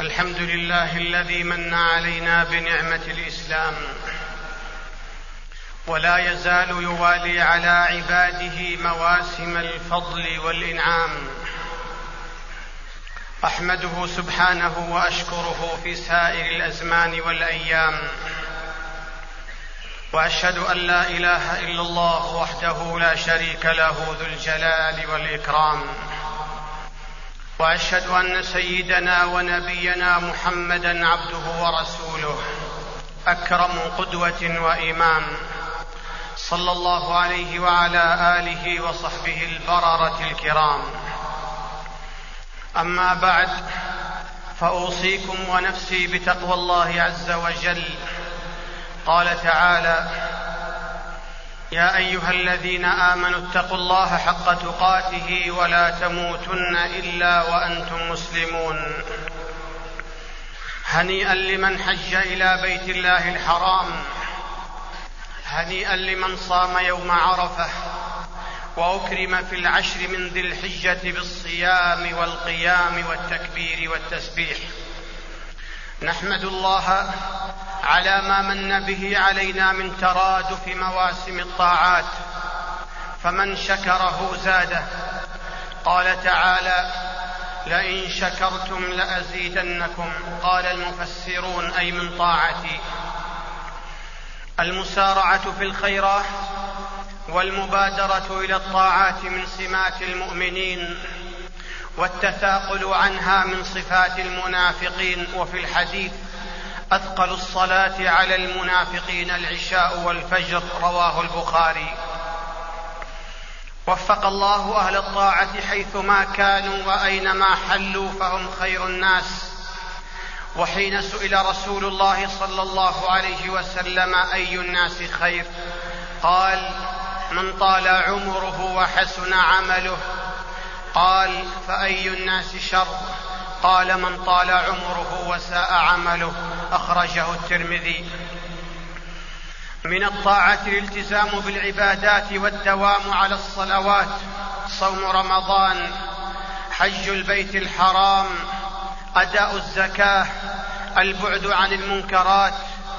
الحمد لله الذي من علينا بنعمة الإسلام، ولا يزال يوالي على عباده مواسم الفضل والإنعام. أحمده سبحانه وأشكره في سائر الأزمان والأيام، وأشهد أن لا إله إلا الله وحده لا شريك له ذو الجلال والإكرام، وأشهد أن سيدنا ونبينا محمدًا عبده ورسوله أكرم قدوة وإمام، صلى الله عليه وعلى آله وصحبه البررة الكرام. أما بعد، فأوصيكم ونفسي بتقوى الله عز وجل. قال تعالى: يا أيها الذين آمنوا اتقوا الله حق تقاته ولا تموتن إلا وأنتم مسلمون. هنيئا لمن حج إلى بيت الله الحرام، هنيئا لمن صام يوم عرفة وأكرم في العشر من ذي الحجة بالصيام والقيام والتكبير والتسبيح. نحمد الله على ما من به علينا من ترادف مواسم الطاعات، فمن شكره زاده. قال تعالى: لئن شكرتم لأزيدنكم. قال المفسرون: أي من طاعتي. المسارعة في الخيرات والمبادرة إلى الطاعات من سمات المؤمنين، والتثاقل عنها من صفات المنافقين. وفي الحديث: أثقل الصلاة على المنافقين العشاء والفجر. رواه البخاري. وفق الله أهل الطاعة حيثما كانوا وأينما حلوا فهم خير الناس. وحين سئل رسول الله صلى الله عليه وسلم: أي الناس خير؟ قال: من طال عمره وحسن عمله. قال: فأي الناس شر؟ قال: من طال عمره وساء عمله. أخرجه الترمذي. من الطاعة الالتزام بالعبادات والدوام على الصلوات، صوم رمضان، حج البيت الحرام، أداء الزكاة، البعد عن المنكرات،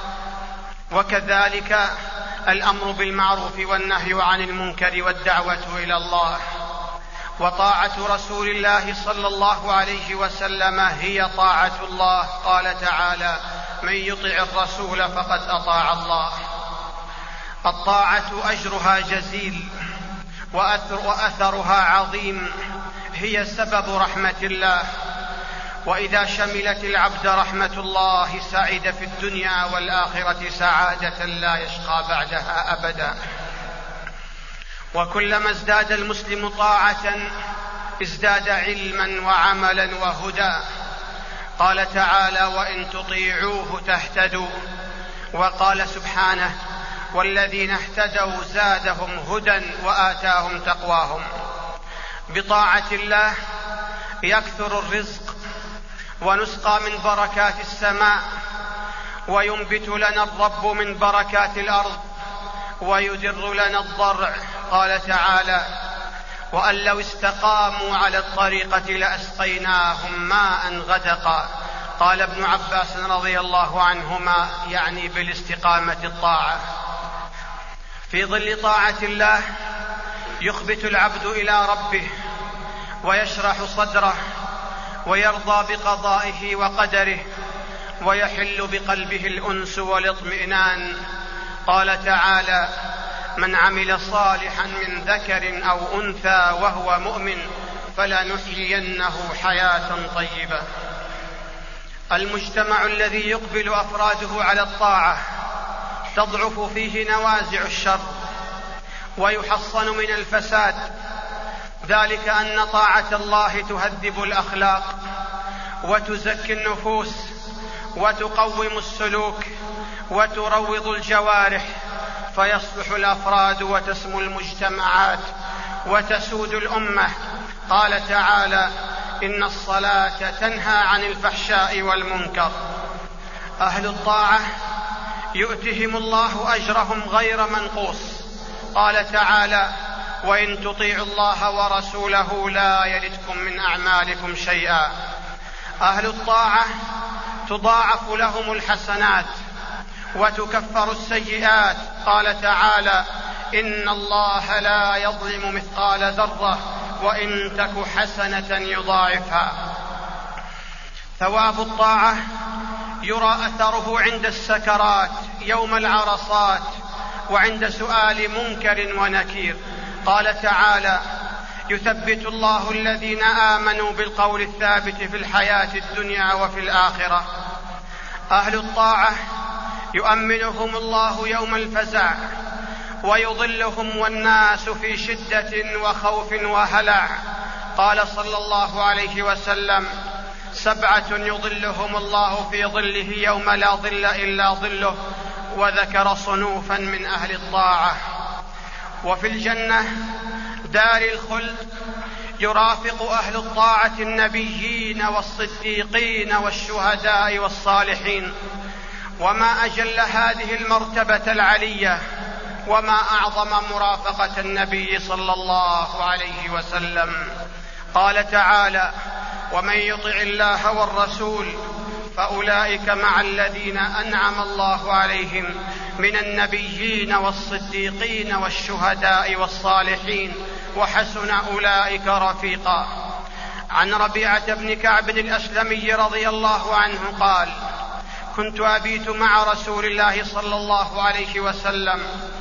وكذلك الأمر بالمعروف والنهي عن المنكر والدعوة إلى الله. وطاعة رسول الله صلى الله عليه وسلم هي طاعة الله. قال تعالى: من يطع الرسول فقد أطاع الله. الطاعة أجرها جزيل وأثرها عظيم، هي سبب رحمة الله. وإذا شملت العبد رحمة الله سعد في الدنيا والآخرة سعادة لا يشقى بعدها أبدا. وكلما ازداد المسلم طاعة ازداد علما وعملا وهدى. قال تعالى: وإن تطيعوه تهتدوا. وقال سبحانه: والذين اهتدوا زادهم هدى وآتاهم تقواهم. بطاعة الله يكثر الرزق ونسقى من بركات السماء، وينبت لنا الرب من بركات الأرض، ويدر لنا الضرع. قال تعالى: وأن لو استقاموا على الطريقة لأسقيناهم ماء غدقا. قال ابن عباس رضي الله عنهما: يعني بالاستقامة الطاعة. في ظل طاعة الله يخبت العبد إلى ربه ويشرح صدره ويرضى بقضائه وقدره، ويحل بقلبه الأنس والاطمئنان. قال تعالى: من عمل صالحا من ذكر أو أنثى وهو مؤمن فلنحيينه حياة طيبة. المجتمع الذي يقبل أفراده على الطاعة تضعف فيه نوازع الشر ويحصن من الفساد، ذلك أن طاعة الله تهذب الأخلاق وتزكي النفوس وتقوم السلوك وتروض الجوارح، فيصلح الأفراد وتسمو المجتمعات وتسود الأمة. قال تعالى: إن الصلاة تنهى عن الفحشاء والمنكر. أهل الطاعة يؤتهم الله أجرهم غير منقوص. قال تعالى: وإن تطيعوا الله ورسوله لا يلتكم من أعمالكم شيئا. أهل الطاعة تضاعف لهم الحسنات وتكفر السيئات. قال تعالى: إن الله لا يظلم مثقال ذرة وإن تك حسنة يضاعفها. ثواب الطاعة يرى أثره عند السكرات يوم العرصات وعند سؤال منكر ونكير. قال تعالى: يثبت الله الذين آمنوا بالقول الثابت في الحياة الدنيا وفي الآخرة. أهل الطاعة يؤمنهم الله يوم الفزع ويظلهم والناس في شدة وخوف وهلع. قال صلى الله عليه وسلم: 7 يظلهم الله في ظله يوم لا ظل إلا ظله، وذكر صنوفا من أهل الطاعة. وفي الجنة دار الخلد يرافق أهل الطاعة النبيين والصديقين والشهداء والصالحين. وما أجل هذه المرتبة العلية وما أعظم مرافقة النبي صلى الله عليه وسلم. قال تعالى: ومن يطع الله والرسول فأولئك مع الذين أنعم الله عليهم من النبيين والصديقين والشهداء والصالحين وحسن أولئك رفيقا. عن ربيعة بن كعب الأسلمي رضي الله عنه قال: كنت أبيت مع رسول الله صلى الله عليه وسلم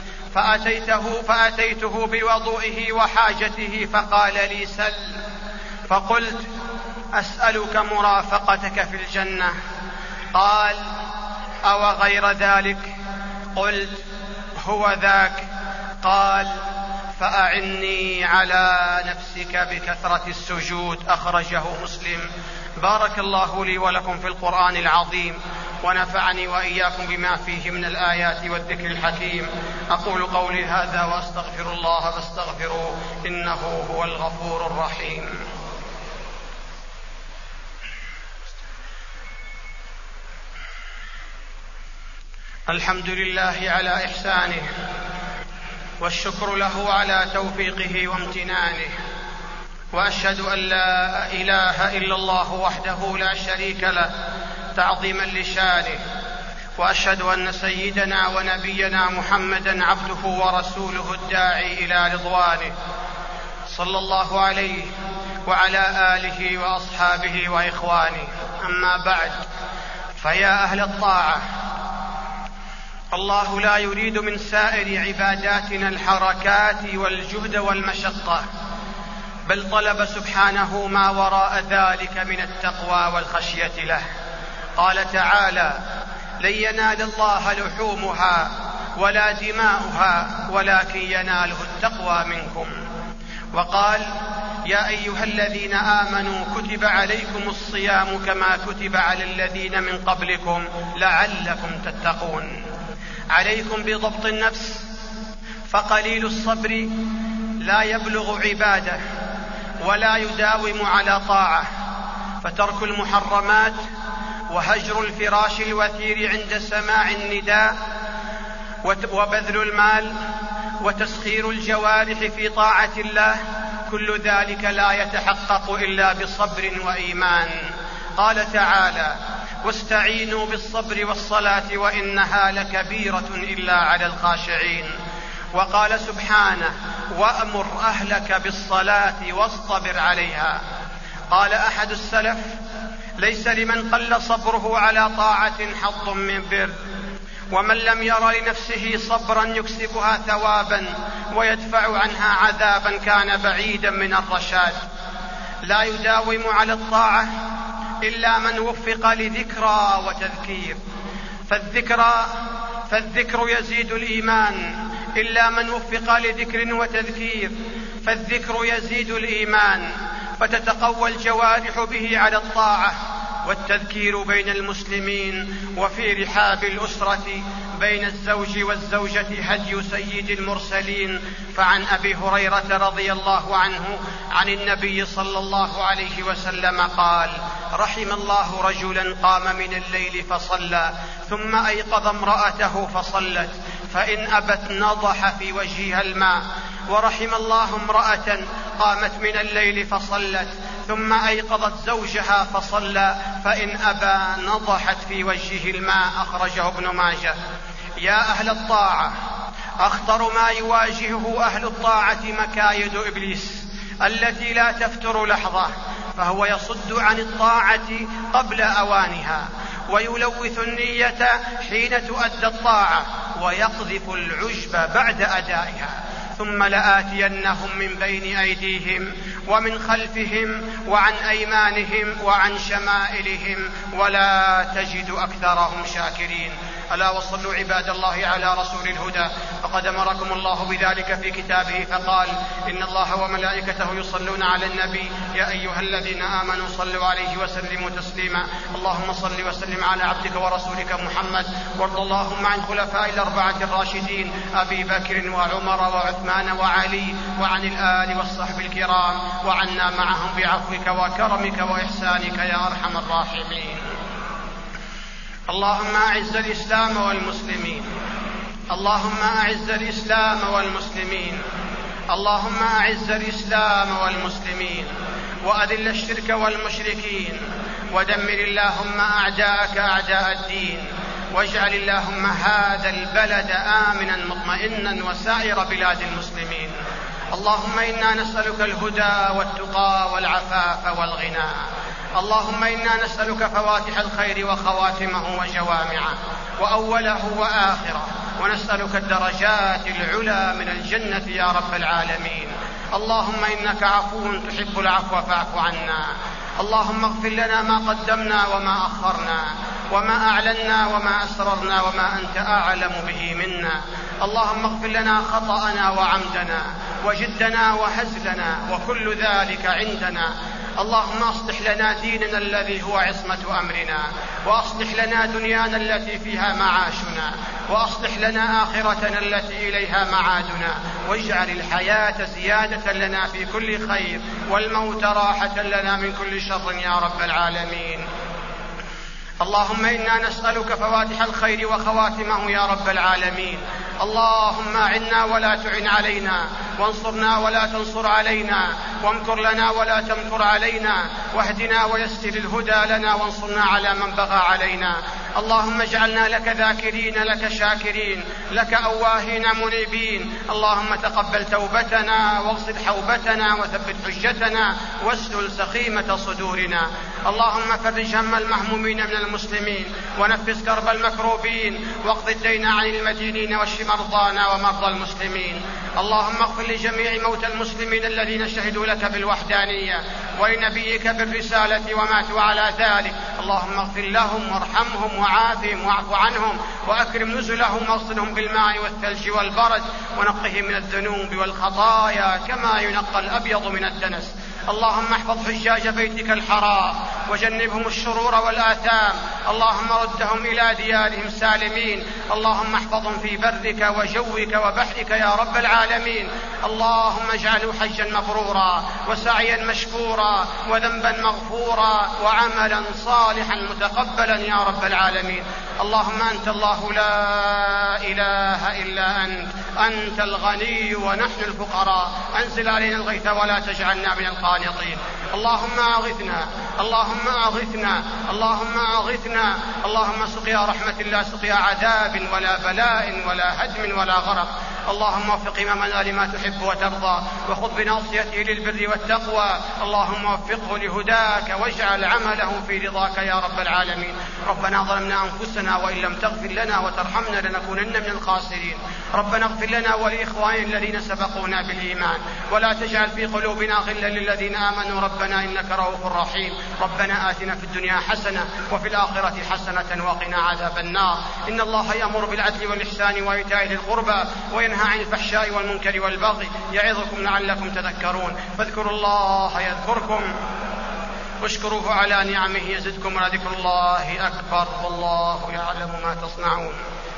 فأتيته بوضوئه وحاجته فقال لي: سل. فقلت: أسألك مرافقتك في الجنة. قال: أو غير ذلك؟ قلت: هو ذاك. قال: فأعني على نفسك بكثرة السجود. أخرجه مسلم. بارك الله لي ولكم في القرآن العظيم، ونفعني وإياكم بما فيه من الآيات والذكر الحكيم. أقول قولي هذا وأستغفر الله فاستغفروه إنه هو الغفور الرحيم. الحمد لله على إحسانه، والشكر له على توفيقه وامتنانه، وأشهد أن لا إله إلا الله وحده لا شريك له تعظيما لشانه، وأشهد أن سيدنا ونبينا محمدا عبده ورسوله الداعي إلى رضوانه، صلى الله عليه وعلى آله وأصحابه وإخوانه. أما بعد، فيا أهل الطاعة، الله لا يريد من سائر عباداتنا الحركات والجهد والمشقة، بل طلب سبحانه ما وراء ذلك من التقوى والخشية له. قال تعالى: لن ينال الله لحومها ولا دماؤها ولكن يناله التقوى منكم. وقال: يا أيها الذين آمنوا كتب عليكم الصيام كما كتب على الذين من قبلكم لعلكم تتقون. عليكم بضبط النفس، فقليل الصبر لا يبلغ عبادة ولا يداوم على طاعة، فترك المحرمات وهجر الفراش الوثير عند سماع النداء وبذل المال وتسخير الجوارح في طاعة الله، كل ذلك لا يتحقق إلا بصبر وإيمان. قال تعالى: واستعينوا بالصبر والصلاة وإنها لكبيرة إلا على الخاشعين. وقال سبحانه: وأمر أهلك بالصلاة واصطبر عليها. قال أحد السلف: ليس لمن قل صبره على طاعة حظ من بر، ومن لم ير لنفسه صبرا يكسبها ثوابا ويدفع عنها عذابا كان بعيدا من الرشاد. لا يداوم على الطاعة إلا من وفق لذكرى وتذكير، فالذكر يزيد الإيمان، إلا من وفق لذكر وتذكير فالذكر يزيد الإيمان، فتتقوى الجوارح به على الطاعة. والتذكير بين المسلمين وفي رحاب الأسرة بين الزوج والزوجة هدي سيد المرسلين. فعن أبي هريرة رضي الله عنه عن النبي صلى الله عليه وسلم قال: رحم الله رجلا قام من الليل فصلى ثم أيقظ امرأته فصلت، فإن أبت نضح في وجهها الماء. ورحم الله امرأة قامت من الليل فصلت ثم أيقظت زوجها فصلى، فإن أبى نضحت في وجهه الماء. أخرجه ابن ماجه. يا أهل الطاعة، أخطر ما يواجهه أهل الطاعة مكايد إبليس التي لا تفتر لحظة، فهو يصد عن الطاعة قبل أوانها، ويلوث النية حين تؤدى الطاعة، ويقذف العجب بعد أدائها. ثم لآتينهم من بين أيديهم ومن خلفهم وعن أيمانهم وعن شمائلهم ولا تجد أكثرهم شاكرين. ألا وصلوا عباد الله على رسول الهدى، فقد أمركم الله بذلك في كتابه فقال: إن الله وملائكته يصلون على النبي يا أيها الذين آمنوا صلوا عليه وسلموا تسليما. اللهم صل وسلم على عبدك ورسولك محمد، وارض اللهم عن خلفاء الأربعة الراشدين أبي بكر وعمر وعثمان وعلي، وعن الآل والصحب الكرام، وعنا معهم بعفوك وكرمك وإحسانك يا أرحم الراحمين. اللهم أعز الإسلام والمسلمين، اللهم أعز الإسلام والمسلمين، اللهم أعز الإسلام والمسلمين، وأذل الشرك والمشركين، ودمر اللهم أعداءك أعداء الدين، واجعل اللهم هذا البلد آمنا مطمئنا وسائر بلاد المسلمين. اللهم إنا نسألك الهدى والتقى والعفاف والغنى. اللهم إنا نسألك فواتح الخير وخواتمه وجوامعه وأوله وآخره، ونسألك الدرجات العلى من الجنة يا رب العالمين. اللهم إنك عفو تحب العفو فاعف عنا. اللهم اغفر لنا ما قدمنا وما أخرنا، وما أعلنا وما أسررنا، وما أنت أعلم به منا. اللهم اغفر لنا خطأنا وعمدنا وجدنا وهزلنا وكل ذلك عندنا. اللهم أصلح لنا ديننا الذي هو عصمة أمرنا، وأصلح لنا دنيانا التي فيها معاشنا، وأصلح لنا آخرتنا التي إليها معادنا، واجعل الحياة زيادة لنا في كل خير، والموت راحة لنا من كل شر يا رب العالمين. اللهم إنا نسألك فواتح الخير وخواتمه يا رب العالمين. اللهم أعنا ولا تعن علينا، وانصرنا ولا تنصر علينا، وامكر لنا ولا تمكر علينا، واهدنا ويسر الهدى لنا، وانصرنا على من بغى علينا. اللهم اجعلنا لك ذاكرين لك شاكرين لك أواهين منيبين. اللهم تقبل توبتنا، واغسل حوبتنا، وثبت حجتنا، واسلل سخيمة صدورنا. اللهم فرج هم المهمومين من المسلمين، ونفس كرب المكروبين، واقض الدين عن المدينين، واشف مرضانا ومرضى المسلمين. اللهم اغفر لجميع موتى المسلمين الذين شهدوا لك بالوحدانية ولنبيك بالرسالة وماتوا على ذلك. اللهم اغفر لهم وارحمهم وعافهم واعف عنهم، وأكرم نزلهم واغسلهم بالماء والثلج والبرد، ونقهم من الذنوب والخطايا كما ينقى الأبيض من الدنس. اللهم احفظ حجاج بيتك الحرام، وجنبهم الشرور والآثام. اللهم ردهم إلى ديارهم سالمين. اللهم احفظهم في برك وجوك وبحرك يا رب العالمين. اللهم اجعله حجا مبرورا، وسعيا مشكورا، وذنبا مغفورا، وعملا صالحا متقبلا يا رب العالمين. اللهم أنت الله لا إله إلا أنت الغني ونحن الفقراء. أنزل علينا الغيث ولا تجعلنا من القانطين. اللهم أغثنا، اللهم أغثنا، اللهم أغثنا. اللهم سقيا رحمة لا سقيا عذاب ولا بلاء ولا هدم ولا غرق. اللهم وفق إمامنا لما تحب وترضى، وخذ بناصيته للبر والتقوى. اللهم وفقه لهداك، واجعل عمله في رضاك يا رب العالمين. ربنا ظلمنا أنفسنا، وإن لم تغفر لنا وترحمنا لنكونن من الخاسرين. ربنا اغفر لنا ولإخواننا الذين سبقونا بالإيمان، ولا تجعل في قلوبنا غلا للذين آمنوا ربنا إنك رؤوف رحيم. ربنا آتنا في الدنيا حسنة وفي الآخرة حسنة وقنا عذاب النار. إن الله يأمر بالعدل والإحسان وإيتاء ذي القربى، وينهى عن الفحشاء والمنكر والبغي، يعظكم لعلكم تذكرون. فاذكروا الله يذكركم، واشكروه على نعمه يزدكم، ولذكر الله أكبر، والله يعلم ما تصنعون.